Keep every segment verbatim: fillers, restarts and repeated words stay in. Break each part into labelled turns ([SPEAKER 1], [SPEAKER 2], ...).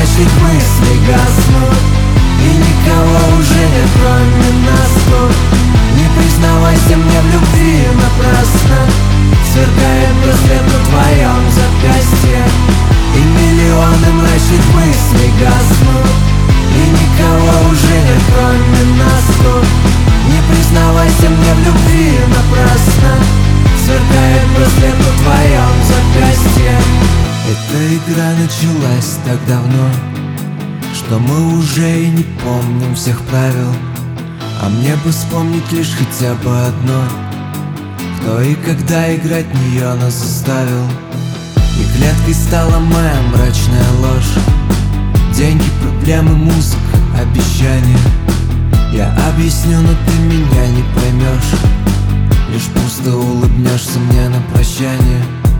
[SPEAKER 1] мрачных мыслей гаснут, и никого уже нет, кроме нас тут. Не признавайся мне в любви напрасно, сверкает браслет на твоем запястье, и миллионы мрачных мыслей гаснут, и никого уже нет, кроме нас тут. Не признавайся мне в любви напрасно, сверкает браслет на твоем запястье. Эта игра началась так давно, что мы уже и не помним всех правил. А мне бы вспомнить лишь хотя бы одно: кто и когда играть в нее нас заставил. И клеткой стала моя мрачная ложь: деньги, проблемы, музыка, обещания. Я объясню, но ты меня не поймешь, лишь пусто улыбнешься мне на прощание.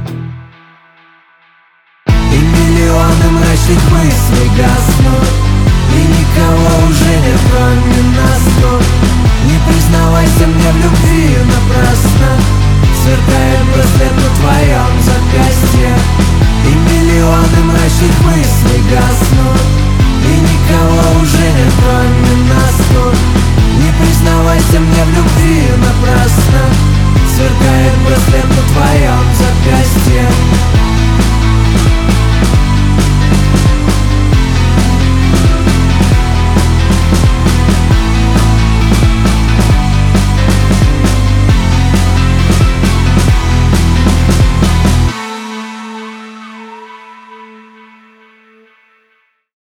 [SPEAKER 1] И миллионы мрачных мыслей гаснут, и никого уже нет, кроме нас тут. Не признавайся мне в любви напрасно, сверкает браслет на твоем запястье, и миллионы мрачных мыслей гаснут, и никого уже нет, кроме нас тут. Не признавайся мне в любви напрасно, сверкает браслет на твоем запястье.